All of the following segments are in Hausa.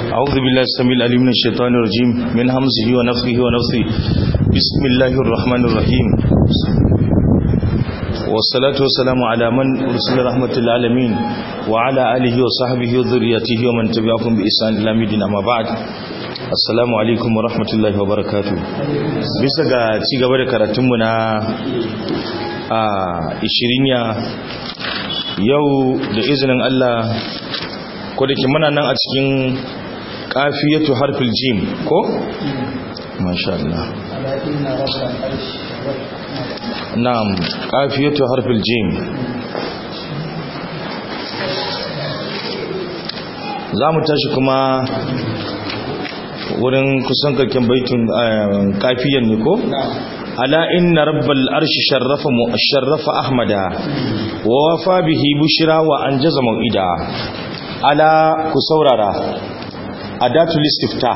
أعوذ بالله السميع العليم من الشيطان الرجيم من همزه ونفخه ونفثه بسم الله الرحمن الرحيم والصلاة والسلام على من أرسل رحمة العالمين وعلى آله وصحبه وذريته ومن تبعهم بإحسان إلى يوم الدين أما بعد assalamu alaikum wa rahmatullahi wa barakatuh. Bisa ga ci gaba da karatunmu na 20 yau da izinin Allah, ko da ke muna nan a cikin kafiyatu harfil jim ko? Masha Allah. Na'am, kafiyatu harfil jim. Za mu tashi kuma wurin kusan karken baitin kafiyan ne ko? Ala inna rabbal arshi sharrafa ahmada wa wafa bihi bushra wa anjaza mau'ida. Ala ku saurara adatul istifta.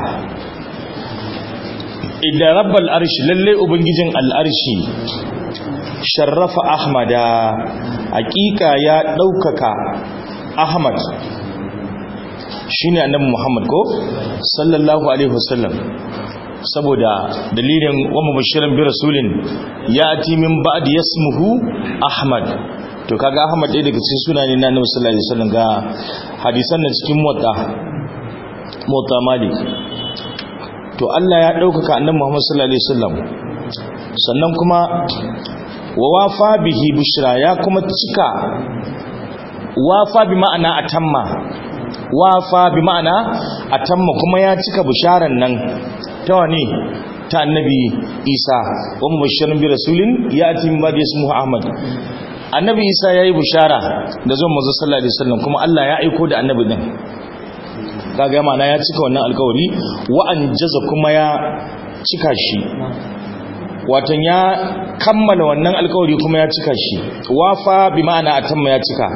Idan rabbal arshi lalle ubangijin al'arshi sharrafa ahmada hakika ya daukaka ahmad shine annabi Muhammad ko sallallahu alaihi wasallam, saboda dalilin wa mubashiran bi rasulin yati min ba'di yasmuhu Ahmad. To kaga Ahmad dai daga cikin sunayen na annabi sallallahu alaihi wasallam, ga hadisan nan cikin muwatta Malik. To Allah ya daukaka annabi Muhammad sallallahu alaihi wasallam, sannan kuma wa wafa bihi bushra, ya kuma cika wafa bi ma'ana atamma, wafa bi ma'ana atamma, kuma ya cika bisharan nan ta wani ta annabi Isa wa mubashirin bi rasulin yati min ba'di ismuhu Ahmad. Annabi Isa yayi bishara da zuwan manzo sallallahu alaihi wasallam, kuma Allah ya aiko da annabi din, kaga ma'ana ya cika wannan alƙawari wa anjaza, kuma ya cika shi, watan ya kammala wannan alƙawari kuma ya cika shi. Wafa bi ma'ana atamma, ya cika.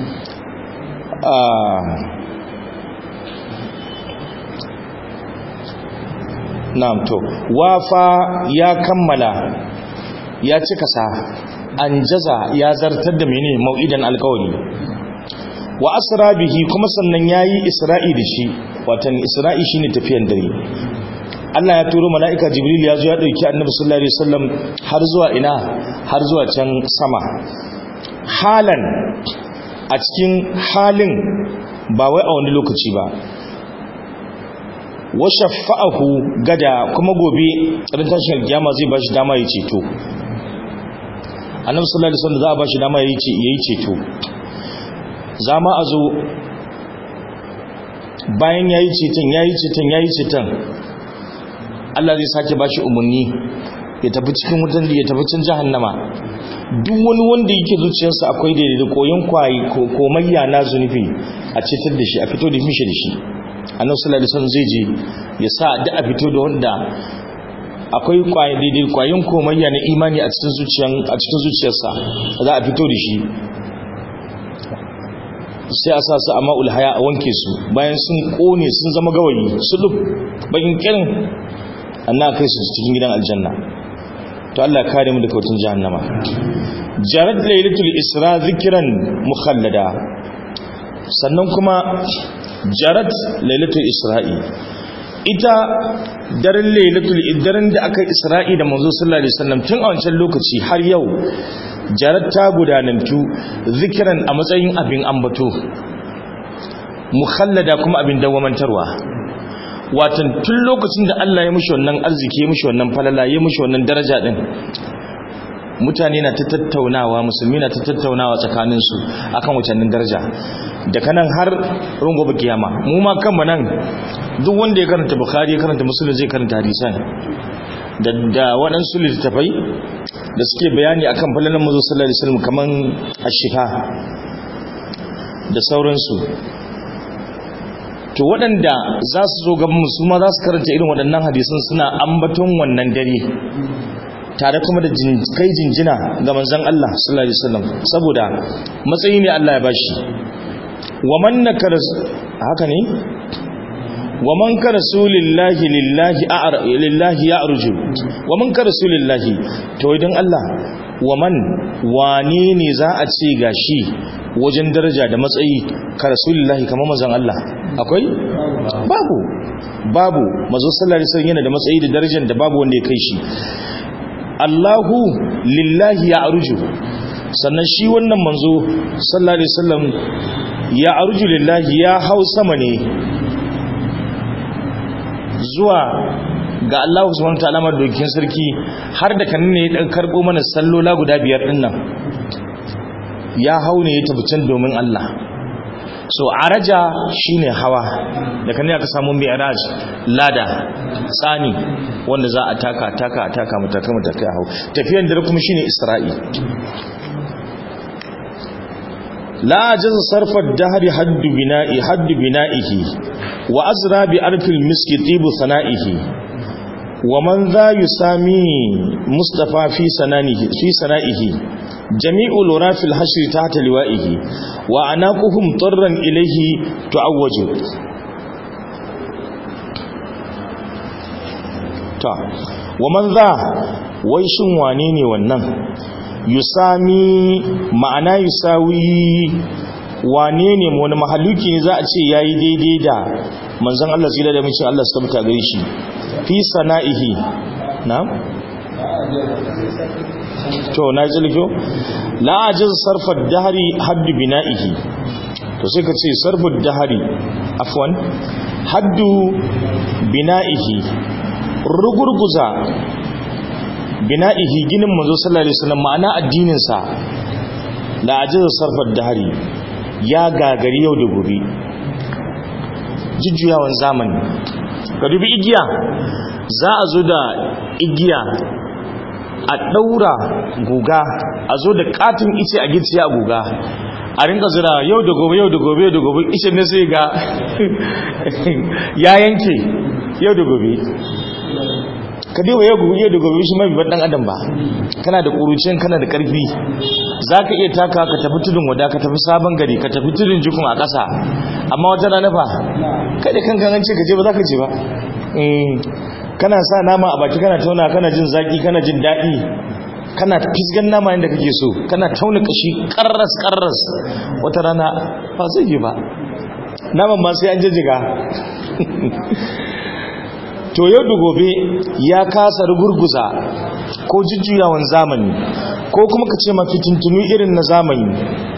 Na'am, to wafa ya kammala, ya cika sa, anjaza ya zartar da menene mau'idan alƙawari. Wa asra bihi, kuma sannan yayi isra'i da shi, watan isra'i shine tafiyan dare. Allah ya turo mala'ika Jibril, ya zo ya dauki Annabi sallallahu alaihi wasallam har zuwa ina, har zuwa can sama, halan, a cikin halin, ba wai a wani lokaci ba. Wa shafa'ahu gada, kuma gobe ran tashin kiyama zai bashi dama ya ceto. Annabi sallallahu alaihi wasallam za a bashi dama yayi ceto. Zama a zo bayan yayi ceton Allah zai sake bashi umarni ya tafi cikin wutan, ya tafi cikin jahannama. Duk wani wanda yake zuciyarsa akwai da koyon komayya na zunubi, a cetar da shi, a fito da mishi da shi. Annabi sallallahu alaihi wasallam zai je ya sa da a fito da wanda akwai kwayoyin komayya na imani a cikin zuciyarsa, za a fito da shi, sai a sa su a ma'ul haya, a wanke su, bayan sun kone sun zama gawayi su duk bakin kirin, annabi kai su cikin gidan aljanna. To Allah ya kare mu daga wutan jahannama. Jarat lailatul isra zikran mukhallada, sannan kuma jarat lailatul isra'i, ita daren da aka isra'i da manzo sallallahu alaihi wasallam tun a wancan lokaci har yau, jarat ta gudanantu zikiran a matsayin abin ambato, mukhallada kuma abin dawamantarwa. Watan tun lokacin da Allah ya mushi wannan arziki, ya mushi wannan falala, ya mushi wannan daraja din, mutane na ta tattaunawa, musulmi na ta tattaunawa tsakaninsu akan wacannin daraja, da kanan har rungoba kiyama. Mu ma kanmu nan, duk wanda ya karanta Bukhari, ya karanta Muslim, zai karanta hadisan da waɗansu littattafai da suke bayani akan falalan manzo sallallahu alaihi wasallam, kaman Ash-Shifa da sauransu. To waɗanda za su zo gaban mu, su ma za su karanta irin waɗannan hadisan, suna ambaton wannan dare, tare kuma da kai jinjina ga manzon Allah sallallahu alaihi wasallam, saboda matsayi ne Allah ya bashi. Wa man nakara, haka ne, wa man kana rasulillahi lillahi ya'ruju, wa man kana rasulillahi, to idan Allah, wa man wane ne za a ce gashi wajen daraja da matsayi ka rasulullahi kamar manzon Allah akwai babu manzo sallallahu alaihi wasallam yana da matsayi da darajar da babu wanda ya kai shi. Allahu lillahi ya arju, sannan shi wannan manzo sallallahu alaihi wasallam ya arju lillahi, ya hau sama ne zuwa ga Allah subhanahu wataala madaukakin sarki, har da kanin ne ya karbo mana sallola guda 5 din nan, ya hau ne ya tafi can domin Allah. So araja shine hawa, da kanin aka samu mi'raj, lada tsani wanda za a taka matakai hau. Tafiyan dare kuma shine isra'i. la ajaza sarfa ad-dahri haddu bina'ihi wa azra bi arfil miski tibu sana'ihi wa man za yusami mustafa fi sana'ihi jami'u lura fil hashri tahta liwa'ihi wa anaquhum tarran ilayhi tu'awwaju. ta wa man za, wai shin wane ne wannan? Yusami ma'ana yusawi, wane ne, wani mahaluki ne za a ce yayi daidai da manzon Allah sai da mace Allah suka muta gare shi fi sana'ihi. na'am to na tsilgo la ajiz sarfa ad-dahri haddu bina'ihi, to sai ka ce sarfu ad-dahri afwan haddu bina'ihi, rugurguza bina'ihi ginin manzo sallallahu alaihi wasallam, ma'ana addinin sa la ajiz sarfa ad-dahri, ya gagari yau da gobe, jujjuyawan zamani. Ka dubi igiya, za a zo da igiya a daura guga, a zo da katin ice a gicciya a guga, a rinka zira yau da gobe ice ne sai ga ya yanke yau da gobe. Ka dai waye yau da gobe shi mafi dan adam ba, kana da kurucin, kana da karfi, zaka iya taka ka tafi tudun wada, ka tafi sabon gari, ka tafi tudun jikun a ƙasa, amma wata rana fa kai da kanka an ce ka je ba zaka je ba. Kana sa nama a baki, kana tauna, kana jin zaki, kana jin daɗi, kana fisgan nama inda kake so, kana tauna kashi karras, wata rana ba zai yi ba, naman ma sai an jijjiga. To yau da gobe ya kasa rugurguza ko jujjuyawan zamani, ko kuma ka ce mafitintunu irin na zamani,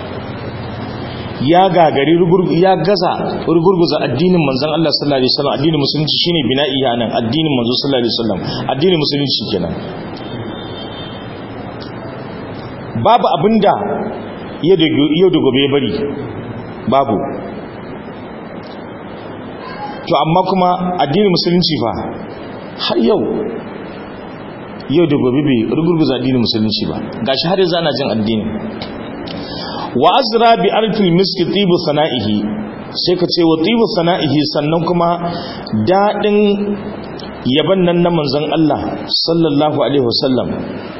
ya gagari ya gaza rugurguza addinin manzon Allah sallallahu alaihi wasallam. Addinin musulunci shine bina'i nan, addinin manzon sallallahu alaihi wasallam, addinin musulunci kenan. Babu abinda yau da gobe ya bari, babu. To amma kuma addinin musulunci fa har yau da gobe bai rugurguza addinin musulunci ba, gashi har yanzu ana jin addini. Wa azra bi arfil miski tibu sana'ihi, sai ka ce wa tibu sana'ihi, sannan kuma dadin yaban nan na manzon Allah sallallahu alaihi wasallam.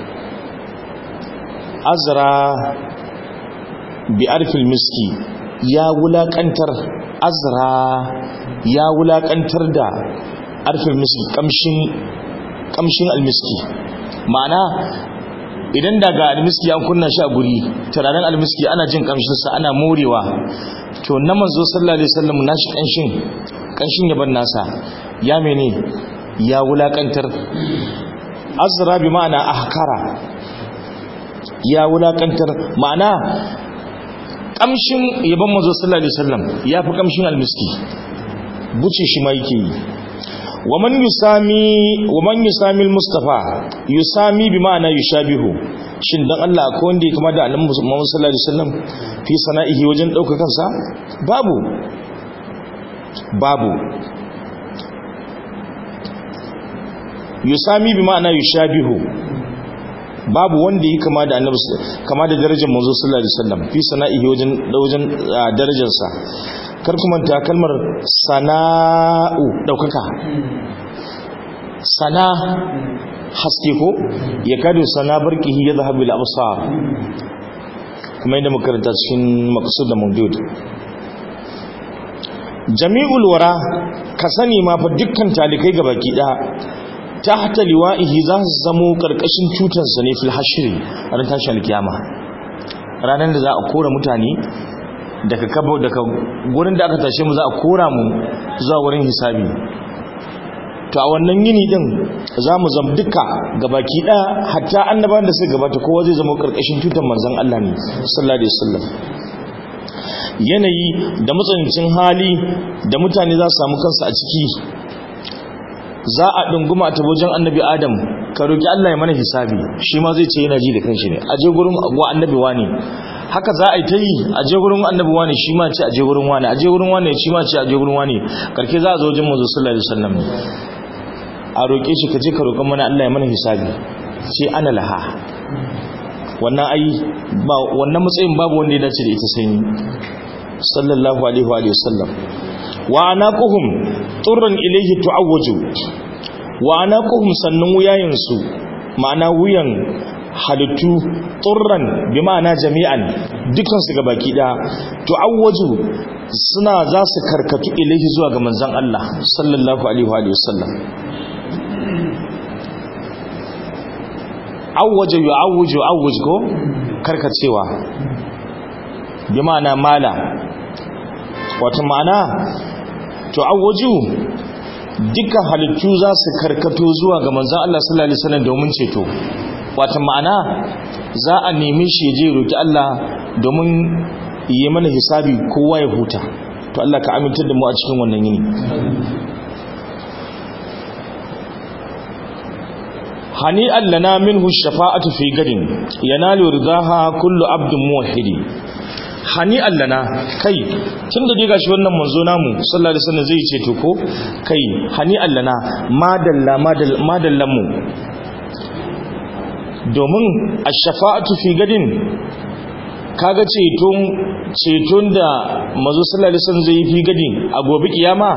Azra bi arfil miski, ya wulakantar, azra ya wulakantar da arfil miski, kamshin almiski. Ma'ana idan daga almiski an kunna shi a guri, turaren almiski ana jin kamshinsa, ana morewa, to na manzo sallallahu alaihi wasallam nashi kanshin yaban nasa ya mene, ya wulakantar. Azra bi ma'ana ahkara, ya wulakantar, ma'ana kamshin yaban manzo sallallahu alaihi wasallam ya fi kamshin almiski, buce shi ma yake yi. wa man yusami al-mustafa, yusami bi ma'ana yushabihu, shin dan Allah akwai wanda ya kama da annabi Muhammad sallallahu alaihi wasallam fi sana'ihi wajen dauka kansa? babu. Yusami bi ma'ana yushabihu, babu wanda ya kama da annabi, kama da darajar manzo sallallahu alaihi wasallam fi sana'ihi wajen darajarsa. Kar ku manta kalmar sana'u, daukaka. Sana haske ko, ya kadu sana barkihi ya zahabu ila absar, kuma inda makaranta cikin maqsud da mawdud. Jami'ul wara, ka sani ma fa dukkan talikai gabaki da tahta liwa'ihi za su zamo karkashin tutarsa ne fil hashri, ran tashin alkiyama, ranar da za a kora mutane daga gurin da aka tashe mu za a kora mu zuwa wurin hisabi. To a wannan yini din za mu zama duka gabaki ɗaya, hatta annabawan da suka gabata kowa zai zama karkashin tutar manzon Allah ne sallallahu alaihi wasallam. Yanayi da matsanancin hali da mutane za su samu kansu a ciki, za a dunguma ta wajen annabi Adam, ka roki Allah ya mana hisabi, shi ma zai ce yana ji da kanshi ne, aje gurin wa annabi wani. Haka za a yi ta yi, aje gurin annabi wani, shi ma ce aje gurin wani, aje gurin wani, shi ma ce aje gurin wani. Karke za a zo wajen manzo sallallahu alaihi wasallam ne, a roke shi, ka je ka roƙa mana Allah ya mana hisabi, sai ana laha. Wannan ai ba wannan matsayin babu wanda ya dace da ita sai ni sallallahu alaihi wa sallam. Wa anaquhum turran ilayhi tu'awwaju, wa anaquhum sannan wuyayensu, ma'ana wuyan halittu, turran bi ma'ana jami'an, dukan su gabaki da tu'awwaju suna za su karkatu ilayhi zuwa ga manzon Allah sallallahu alaihi wa sallam. Awwaja yu'awwiju awwaj ko karkacewa bi ma'ana mala, wato ma'ana to awwaju dukkan halittu za su karkato zuwa ga manzon Allah sallallahu alaihi wasallam domin ceto. Wato ma'ana za a nemi shi je roki Allah domin yi mana hisabi, kowa ya huta. To Allah ka amintar da mu a cikin wannan yini. hani'an lana minhu shafa'atu fi gadin yanalu ridaha kullu abdin muwahhidi. Hani'an lana, kai tunda dai gashi wannan manzo namu sallallahu alaihi wasallam zai ce to ko kai hani'an lana, madallan mu, domin ash-shafa'atu fi gadin, kaga ceton da manzo sallallahu alaihi wasallam zai yi fi gadin a gobe kiyama,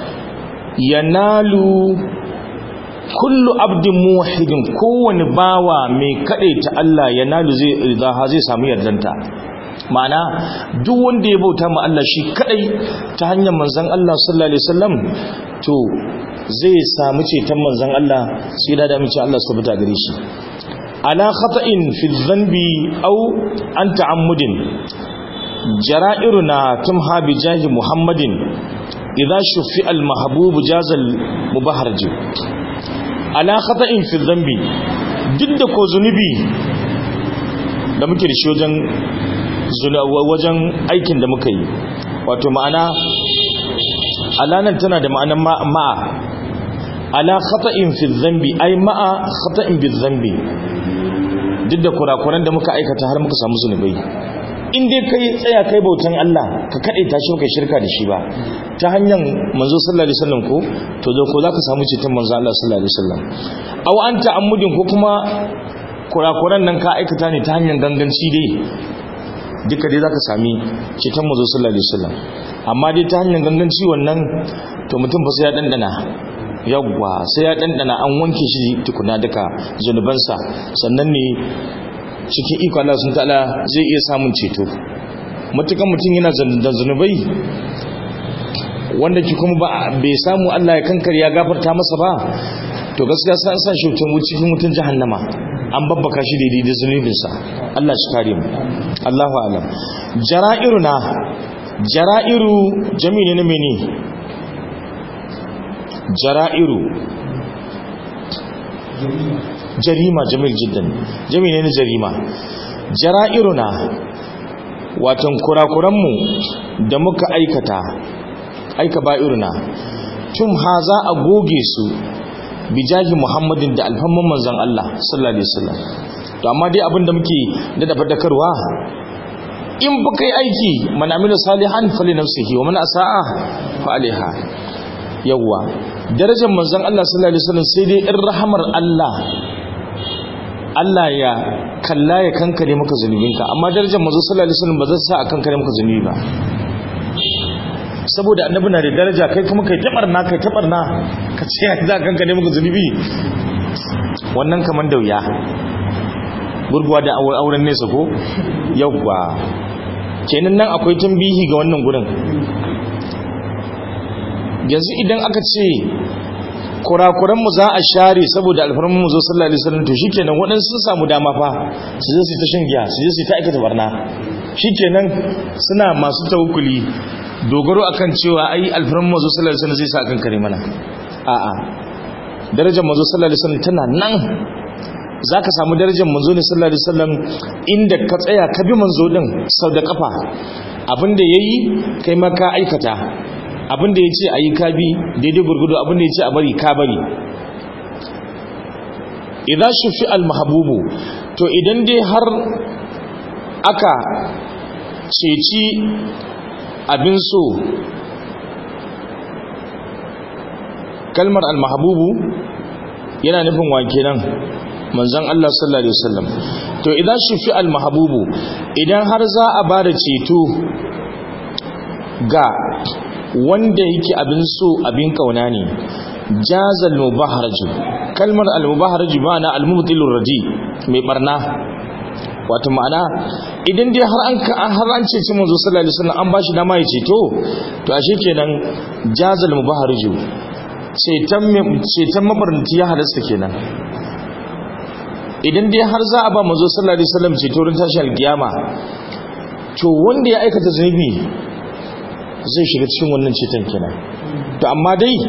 yanalu kullu abdin muwahhidin, kowane bawa mai kadaita Allah yanalu zai samu yardanta. Ma'ana duk wanda ya bauta ma Allah shi kadai ta hanyar manzon Allah sallallahu alaihi wasallam, to zai samu ceton manzon Allah, sai da mace Allah su bata gare shi. Ala khata'in fi dhanbi aw an ta'ammudin jara'iruna tumha bi jahi Muhammadin idza shufi al mahbub jazal mubaharj. Ala khata'in fi dhanbi, duk da ko zunubi da muke da shi wajen aikin da muka yi, wato ma'ana alanan tana da ma'anan ma'a. Ala khata'in fi dhanbi ay ma'a khata'in bi dhanbi, duk da kurakuran da muka aikata har muka samu zunubai, in dai kai tsaya kai bautan Allah ka kade ta shi kai shirka da shi ba ta hanyar manzo sallallahu alaihi wasallam ko to ko zaka samu cikin manzo Allah sallallahu alaihi wasallam. Aw anta ammudin, ko kuma kurakuran nan ka aikata ne ta hanyar ganganci dai, duka dai zaka sami cikin manzo sallallahu alaihi wasallam. Amma dai ta hanyar ganganci wannan to mutum fa sai ya dandana, yawwa sai ya dandana, an wanke shi tukuna duka zunubansa, sannan ne cikin iko Allah sun ta'ala zai iya samun ceto. Mutukan mutum yana da zunubai wanda ki kuma bai samu Allah ya kankare ya gafarta masa ba, to gaskiya sai an sa shi cikin mutun jahannama, an babbaka shi daidai da zunubinsa. Allah shi kare mu. Allahu a'lam. Jara'iruna, jara'iru jami'i ne mene? Jara'iru jarima, jamil jiddan, jami'i ne na jarima. Jara'iruna watan kurakuranmu da muka aika ba'iruna, tum haza a goge su bijahi Muhammadin da alhamman manzon Allah sallallahu alaihi wasallam. To amma dai abinda muke da fadakarwa, in baka yi aiki, man amila salihan fali nafsihi wa man asaa fa alaiha. Yawwa darajar manzon Allah sallallahu alaihi wasallam sai dai in rahamar Allah ya kalla ya kankare maka zunubinka, amma darajar manzo sallallahu alaihi wasallam ba zai sa a kankare maka zunubi ba, saboda annabi na da daraja, kai kuma kai tabarna ka ce za a kankare maka zunubi, wannan kaman da wuya. Gurguwa da auren nesa ko yawwa. Kenan nan akwai tambihi ga wannan gurin. Yanzu idan aka ce kurakuran mu za a share saboda alfarman mu zo sallallahu alaihi wasallam to shikenan waɗansu sun samu dama fa su je su ta shan giya su je su ta aikata barna shikenan suna masu tawakkuli dogaro akan cewa ai alfarman mu zo sallallahu alaihi wasallam zai sa kan kare mana a'a darajar manzo sallallahu alaihi wasallam tana nan zaka samu darajar manzo ne sallallahu alaihi wasallam inda ka tsaya ka bi manzo din sau da kafa abinda yayi kai ma ka aikata abinda yace ayi ka bi daidai gurgudu abinda yace a bari ka bari idan shufi al mahbubu to idan dai har aka ceci abin so kalmar al-mahbubu yana nufin wa kenan manzon Allah sallallahu alaihi wasallam to idan shufi al-mahbubu idan har za a bada ceto ga wanda yake abin so abin kauna ne jazal mubaharaju kalmar al-mubaharaju ma'ana al-mubtilur raji mai barna wato ma'ana idan dai har an cece manzo sallallahu alaihi wasallam an bashi dama ya ceto to ashe kenan jazal mubaharaju ceton mabarnati ya halasta kenan idan dai har za a ba manzo sallallahu alaihi wasallam ceto ran tashi alkiyama to wanda ya aikata zunubi zai shiga cikin wannan ceton kenan to amma dai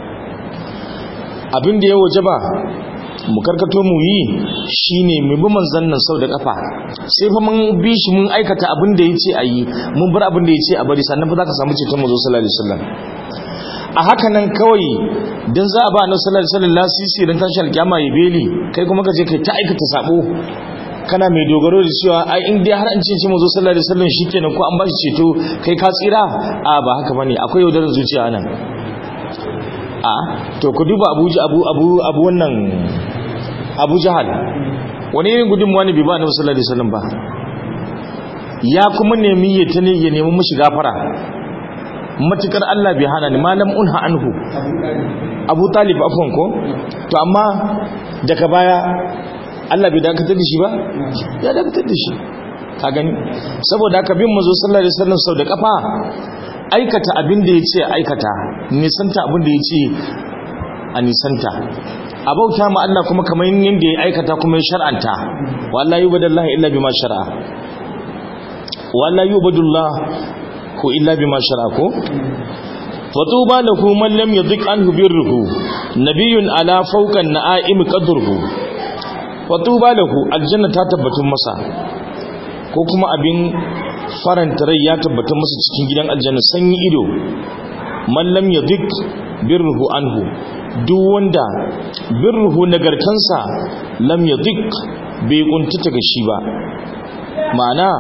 abin da ya wajaba mu karkato mu yi shine mu bi manzon nan sau da kafa sai fa mun bi shi mun aikata abin da yace ayi mun bar abin da yace a bari sannan fa za ka samu ceton manzo sallallahu alaihi wasallam a haka nan kawai dan za a ba annabi sallallahu alaihi wasallam lasisi dan tashi alkiyama ya beli kai kuma ka je kai ta aikata sabo kana mai dogaro da cewa ai in dai har an ce manzo sallallahu alaihi wasallam shikenan ko an ba shi ceto kai ka tsira a ba haka bane akwai yaudarar zuciya nan a to ku duba abu wannan Abu Jahal wani irin gudunmuwa ne bai ba annabi sallallahu alaihi wasallam ba ya kuma nemi ya nemi mushi gafara matukar Allah bai hana ni malam unha anhu Abu Talib afwan ko to amma daga baya Allah bai dakatar da shi ba ya dakatar da shi ka gani saboda haka bin manzo sallallahu alaihi wasallam sau da kafa aikata abin da yace aikata nisanta abin da yace a nisanta abauta ma Allah kuma kamar yanda ya aikata kuma ya shar'anta wallahi yubadallahi illa bima shar'a wallahi yubadullah ko illa bima shar'a ko fatuba lahu man lam yadhiq anhu birruhu nabiyyun ala fawqa an-na'im qadruhu fatuba lahu aljanna ta tabbatun masa ko kuma abin faranta rai ya tabbatun masa cikin gidan aljanna sanyi ido man lam yadhiq birruhu anhu duk wanda birruhu nagartansa lam yadhiq bai kuntata ga shi ba ma'ana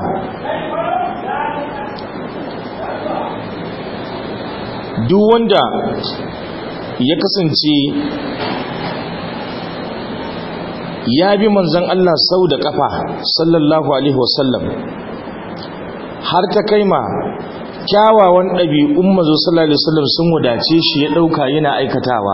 duk wanda ya kasance ya bi manzon Allah sau da kafa sallallahu alaihi wasallam har ta kaima kyawawan ɗabi'un manzo sallallahu alaihi wasallam sun wadace shi ya ɗauka yana aikatawa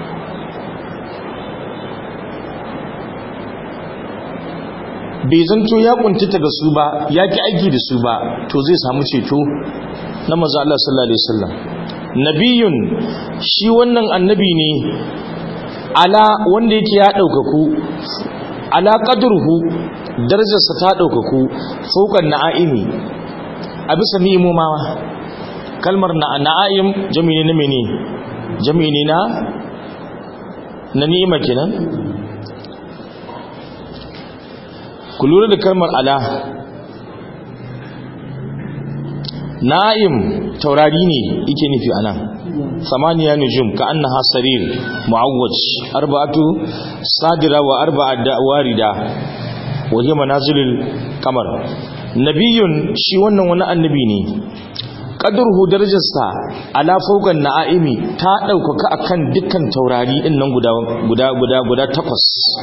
bai zanto ya kuntata da su ba ya ki aiki da su ba to zai samu ceto na manzo Allah sallallahu alaihi wasallam nabiyun shi wannan annabi ne ala wanda yake ya daukaku ala qadruhu darajarsa ta daukaku faukan na'imi a bisa ni'imomawa kalmar na'im jami'i ne mene jami'i ne na ni'ima kenan ku lura da kalmar ala na'im taurari ne yake nufi anan samaniya nujum ka annaha sarir mu'awwaj arba'atu sadira wa arba'a warida wa hiya manazilul qamar nabiyun shi wannan wani annabi ne qadruhu darajarsa ala fawqan na'imi ta daukaka akan dukkan taurari din nan guda takwas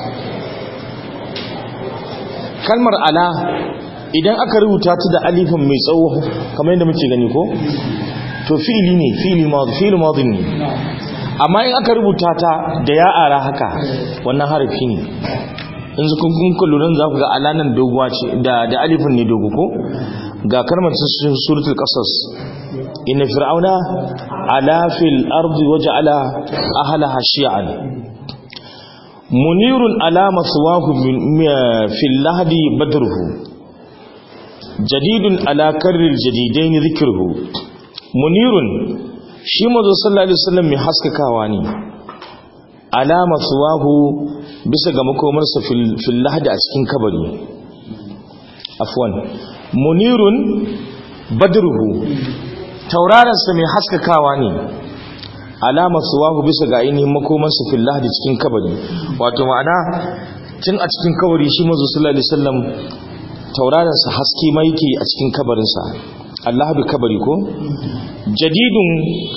kalmar ala idan aka rubuta ta da alifin mai tsawo kamar yadda muke gani ko to fi'ili ne fi'il madhi ne amma in aka rubuta ta da ya ara haka wannan harafi ne in kun lura za ku ga alanan doguwa ce da alifin ne dogo ko ga kalmar suratul qasas inna fir'auna ala fil ardi waja'ala ahlaha shi'an munirun ala maswahu fil lahdi badruhu jadidun ala karril jadidain dhikruhu munirun shi manzo sallallahu alaihi wasallam mai haskakawa ne ala maswahu bisa ga makomarsa fil lahdi a cikin kabari afwan munirun badruhu tauraronsa mai haskakawa ne alama suwahu bisa ga ainihin makomansa fil lahdi cikin kabari wato ma'ana tun a cikin kabari shi manzo sallallahu alaihi wasallam tauraronsa haske mai yake a cikin kabarinsa Allah bi kabari ko jadidun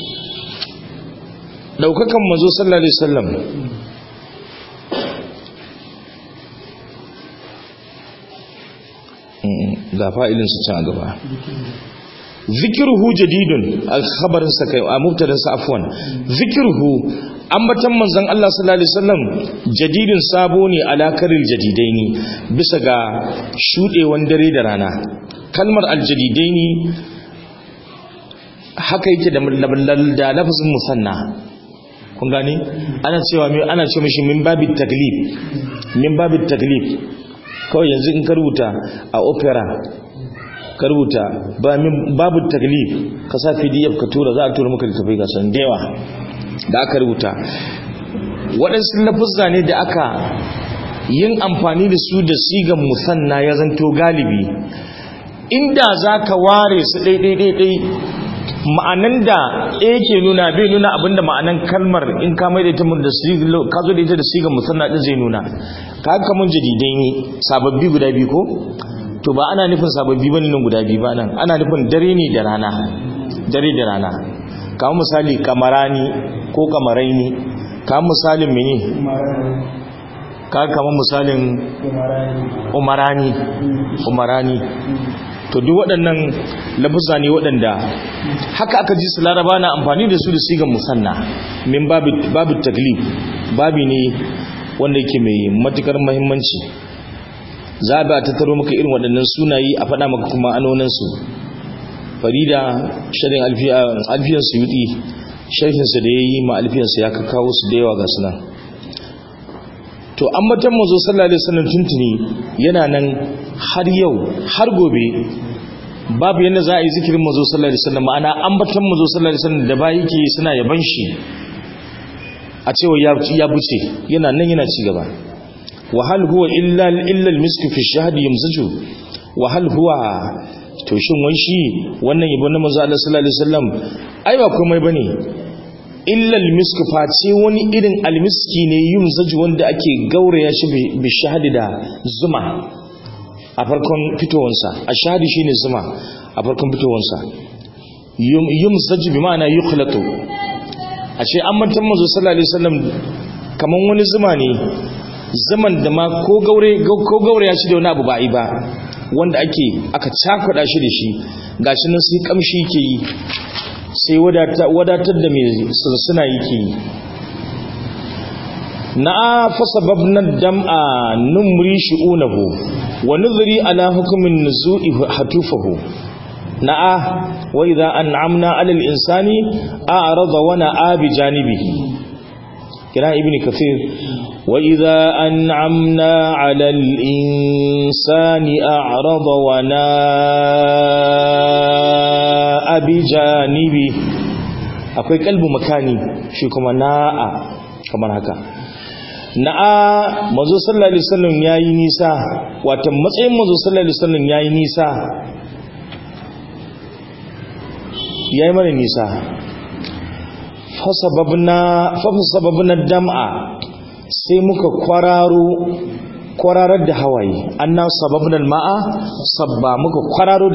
daukakan manzo sallallahu alaihi wasallam ga fa'ilin su can a gaba zikruhu jadidun al-khabarin sa kai a mubtadan sa afwan zikruhu ambatan manzon Allah sallallahu alaihi wasallam jadidun sabo ne alakaril jadidaini bisa ga shudewan dare da rana kalmar al-jadidaini haka yake da lafazin musanna kun gane ana ce mishi min babit taglib kawai yanzu in ka rubuta a opera ka rubuta babu taglib ka sa pdf ka tura za a tura maka littafai gasan da yawa da aka rubuta waɗansu lafuzza ne da aka yin amfani da su da sigan musanna ya zanto galibi inda za ka ware su ɗaiɗaiɗaiɗai ma'anan da ɗaya ke nuna bai nuna abinda ma'anan kalmar in ka mai da ita ka zo da ita da sigan musanna ɗin zai nuna ka haka mun jadidai ne sababbi guda biyu ko to ba ana nufin sababbi bane nan guda biyu ba nan ana nufin dare ne da rana kamar misali kamarani ko kamaraini kamar misalin mene kamar misalin umarani to duk waɗannan lafuzza ne waɗanda haka aka ji su laraba na amfani da su da sigan musanna min babu taglib babi ne wanda yake mai matukar muhimmanci za ba ta taro maka irin waɗannan sunayi a faɗa maka kuma anonansu farida sharin alfiyar suyuti sharhinsa da ya yi ma alfiyarsa ya kawo su da yawa ga suna to ambatan mazo sallallahu alaihi wasallam tuntuni yana nan har yau har gobe babu yanda za a yi zikirin mazo sallallahu alaihi wasallam ma'ana ambatan mazo sallallahu alaihi wasallam da ba yake suna yaban shi a cewa ya buce yana nan yana ci gaba wa hal huwa illa al-misk fi ash-shahd yumzaju wa hal huwa to shin wai shi wannan yabo na manzo Allah sallallahu alaihi wasallam ai ba komai bane illa al-misk face wani irin al-miski ne yumzaju wanda ake gauraya shi bi shahd da zuma a farkon fitowansa ash-shahd shine zuma a farkon fitowansa yumzaju bi ma'ana yukhlatu ashe an mantan manzo sallallahu alaihi wasallam kaman wani zuma ne zaman da ma ko gauraya shi da wani abu ba'i ba wanda aka cakuɗa shi da shi gashi nan sai kamshi yake yi sai wadatar da mai sursuna yake yi na fasababna dam'a numri shu'unahu wa nuzri ala hukmin nuzu'i hatufahu na'a wa idha an'amna 'ala al-insani a'rada wa na'a bi janibihi kira ibn kathir wa idha an'amna 'ala al-insani a'rada wa na'a bi janibi akwai kalbu makani shi kuma na'a kamar haka na'a manzo sallallahu alaihi wasallam yayi nisa wato matsayin manzo sallallahu alaihi wasallam yayi nisa yayi mana nisa fasababna dam'a sai muka kwararar da hawaye anna sababna ma'a sabba muka kwararar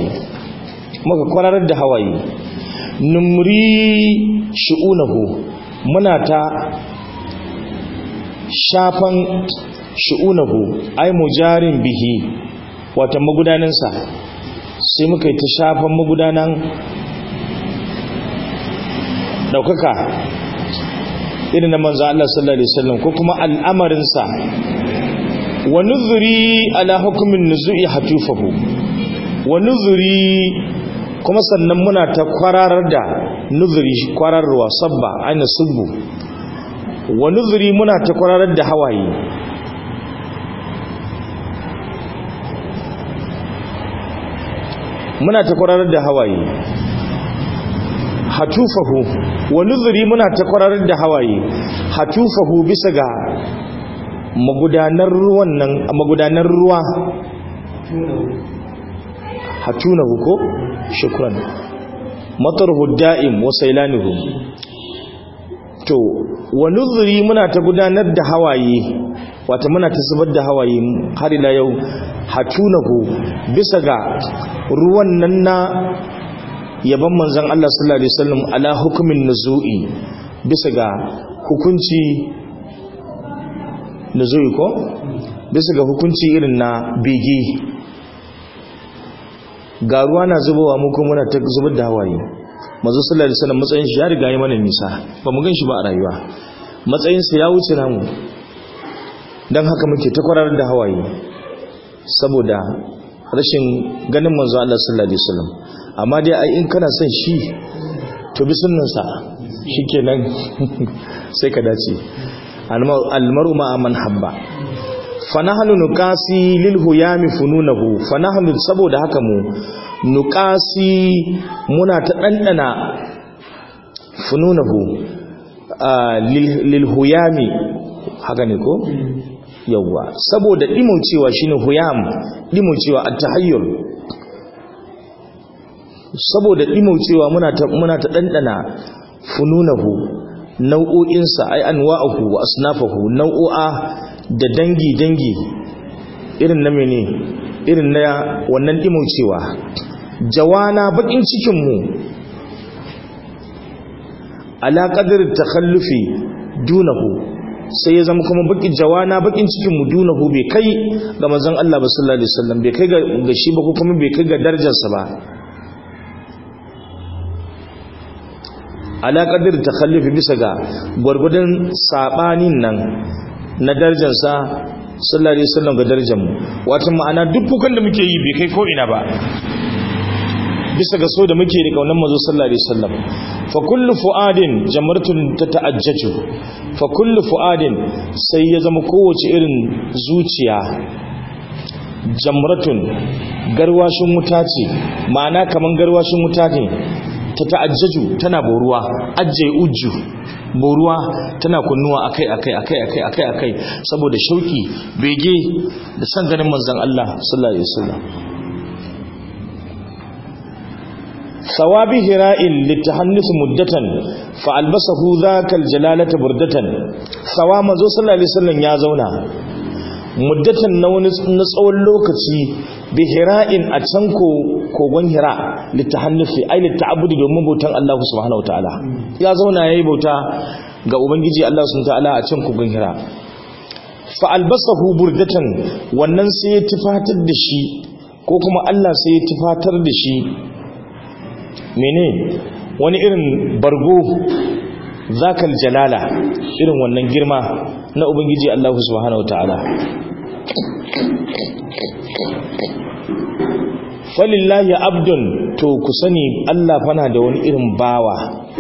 da hawaye numri shu'unahu muna ta shafan shu'unahu ai mujarin bihi wata magudanansa sai muka yi ta shafan magudanan daukaka irin na manzo Allah sallallahu alaihi wasallam ko kuma al'amarinsa wa nuzuri ala hukmin nuzu'i hatufahu wa nuzuri kuma sannan muna ta kwararar da nuzuri, kwararwa sabba aina subbu, wa nuzuri muna ta kwararar da hawaye, muna ta kwararar da hawaye, hatufahu wa nuzuri muna ta kwararar da hawaye, hatufahu bisa ga magudanar ruwan nan, magudanar ruwa, hatunahu ko shukran, matarhu da'im wa sailanuhu. To wa nuzuri muna ta gudanar da hawaye, wata muna ta zubar da hawaye har ila yau, hatunahu bisa ga ruwan nan na yaban manzon Allah sallallahu alaihi wasallam ala hukumin nuzu'i, bisa ga hukunci nuzu'i ko bisa ga hukunci irin na bege. Ga ruwa na zubowa mu kuma muna ta zubar da hawaye. Manzo sallallahu alaihi wasallam matsayin shi ya riga ya mana nisa, ba mu gan shi ba a rayuwa, matsayin sa ya wuce namu, dan haka muke ta kwararar da hawaye saboda rashin ganin manzo Allah sallallahu alaihi wasallam. Amma dai ai in kana son shi to bi sunnan sa shikenan sai ka dace. Almaru ma man habba, fanahnu nuqasi lil huyami fununahu, fanahnu saboda haka mu nuqasi muna ta dandana fununahu lil huyami, haka ne ko yawa, saboda dimaucewa shine huyam, dimaucewa at-tahayyul, saboda dimaucewa muna ta dandana fununahu nau'o'insa, ai anwa'uhu wa asnafahu, nau'o'a da dangi irin na mene, irin na wannan dimaucewa. Jawana bakin cikin mu ala qadri takhallufi dunahu, sai ya zama kuma jawana bakin cikin mu dunahu bai kai ga manzon Allah ba sallallahu alaihi wasallam, bai kai ga shi ba, ko kuma bai kai ga darajarsa ba. Ala qadri takhallufi bisa ga gurgudun sabanin nan na darajarsa sallallahu alaihi wasallam ga darajar mu, wato ma'ana duk kukan da muke yi bai kai ko ina ba bisa ga so da muke da kaunan manzo sallallahu alaihi wasallam. Fa kullu fuadin jamratun tata'ajjaju, fa kullu fuadin sai ya zama kowace irin zuciya jamratun garwashin wuta ce, ma'ana kaman garwashin wuta ne, tata'ajjaju tana boruwa, ajjai ujju boruwa tana kunnuwa akai saboda shauki, bege da san ganin manzon Allah sallallahu alaihi wasallam. sawabi hira'in litahannus muddatan fa albasahu dhaka aljalalata burdatan. sawa manzo sallallahu alaihi wasallam ya zauna muddatan na tsawon lokaci bi hira'in a can kogon hira litahannufi ai lita'abbudi domin bautan Allah subhanahu wataala. Ya zauna yayi bauta ga ubangiji Allah subhanahu wataala a can kogon hira. Fa albasahu burdatan, wannan sai ya tufatar da shi, ko kuma Allah sai ya tufatar da shi mene, wani irin bargo, zakal jalala, irin wannan girma na ubangiji Allah subhanahu wataala. falillahi abdun, to ku sani Allah fana da wani irin bawa,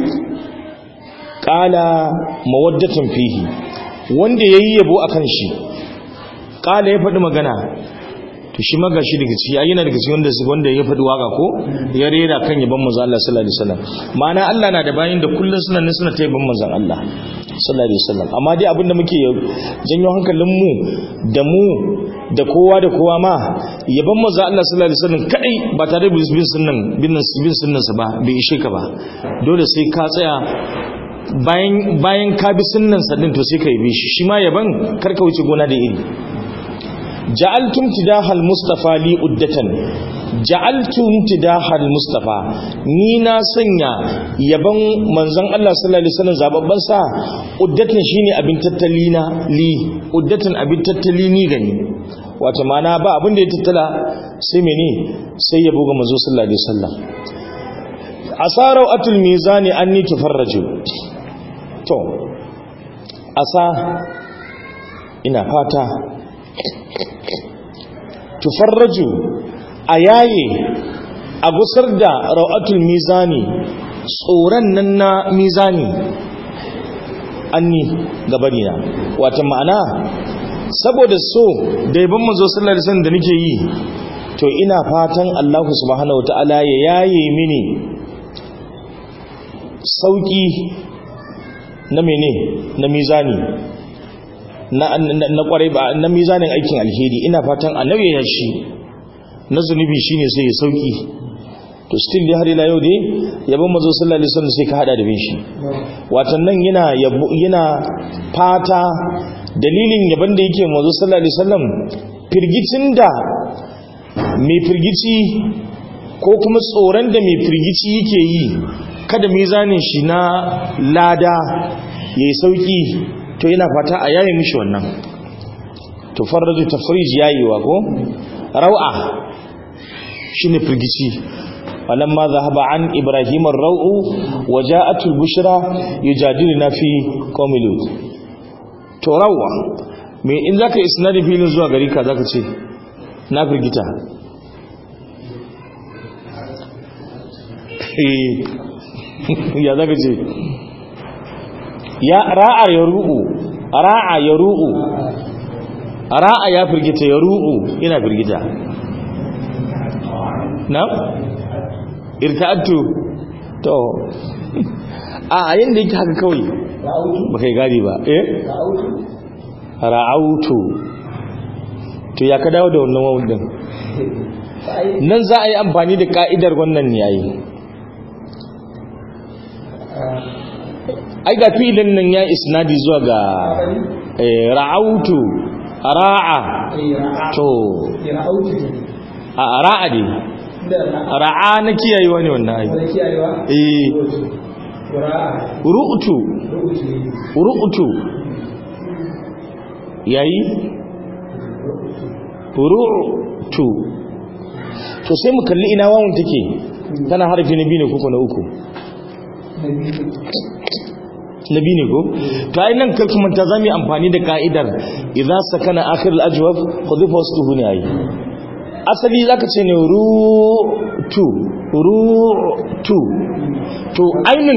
qala mawaddatan fihi, wanda yayi yabo akan shi, qala ya faɗi magana, to shi ma gashi daga ciki ayyana daga cikin wanda ya faɗi waka ko ya rera kan yaban manzon Allah sallallahu alaihi wasallam. Ma'ana Allah na da bayin da kullun suna ta yaban manzon Allah sallallahu alaihi wasallam. Amma dai abinda muke janyo hankalin mu da kowa ma yaban manzon Allah sallallahu alaihi wasallam kadai ba tare da bin sunnan sa ba bai ishe ka ba, dole sai ka tsaya bayan ka bi sunnan sa din, to sai ka yi shi ma yaban karka wuce gona da iri. ja'altum tidahal mustafa li uddatan, ja'altum tidahal mustafa, ni na sanya yaban manzon Allah sallallahu alaihi wasallam zababban sa, uddatan shine abin tattali na, li uddatan abin tattali ni gani, wato mana ba abin da ya tattala sai mene, sai yabo ga manzo sallallahu alaihi wasallam. asarau atul mizani anni tufarraju, to asa ina fata tufarraju a yaye a gusar da ra'atul mizani tsoron nan na mizani anni gabanina wata ma'ana saboda so da yaban manzo sallallahu alaihi wasallam da nake yi to ina fatan Allah subhanahu wataala ya yaye mini sauki na mene na mizani na kwarai ba na mizanin aikin alheri ina fatan annabi ya shi na zunubi shine sai ya sauki to still dai har ila yau dai yabon manzo sallallahu alaihi wasallam sai ka hada da bin shi watan nan yana fata dalilin yabon da yake manzo sallallahu alaihi wasallam firgicin da mai firgici ko kuma tsoron da mai firgici yake yi kada mizanin shi na lada yayi sauki to yana fata a yaye mishi wannan to farraju tafrij yayiwa ko rau'a shine firgici falamma dhahaba an ibrahim ar-rau'u waja'atu al-bushra yujadiluna fi qaumi lut to rau'a me in zaka isnadi filin zuwa gari ka zaka ce na firgita ya zaka ce ya ra'a yaru'u ra'a yaru'u ra'a ya firgita yaru'u ina firgita na irta'attu to a yanda yake haka kawai ba kai gadi ba ra'autu to ya ka dawo da wannan wawun din nan za a yi amfani da ka'idar wannan ne yayi ai ga filin nan ya isnadi zuwa ga ra'autu ra'a to a ra'a ne ra'a na kiyayewa ne wannan ai ru'tu ru'tu yayi ru'tu to sai mu kalli ina wawun take tana harfi na biyu ne ko na uku na biyu ne ko to ai nan kai kuma ta zami amfani da ka'idar idza sakana akhir al-ajwab khudhifa wasluhu ne ai asali zaka ce ne ru'tu ru'tu to ainin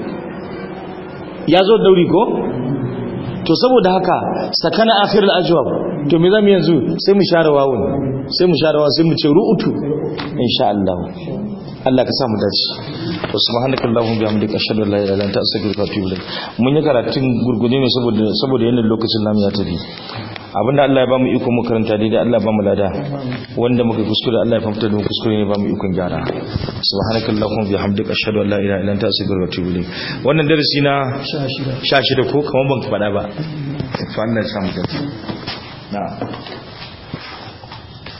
yazo dauri ko to saboda haka sakana akhir al-ajwab to me zamu yanzu sai mu share wawun sai mu ce ru'tu insha Allah Allah ka sa mu dace to subhanakallahumma bihamdika ashhadu an la ilaha illa anta astaghfiruka wa atubu ilaik mun yi karatun gurgune ne saboda yanda lokacin namu ya tafi abinda Allah ya bamu iko mu karanta daidai Allah ya bamu lada wanda muka kuskure Allah ya famta da mu kuskure ne bamu ikon gyara subhanakallahumma bihamdika ashhadu an la ilaha illa anta astaghfiruka wa atubu ilaik wannan darasi na 16 ko kaman ban faɗa ba fa Allah ya samu dace na'am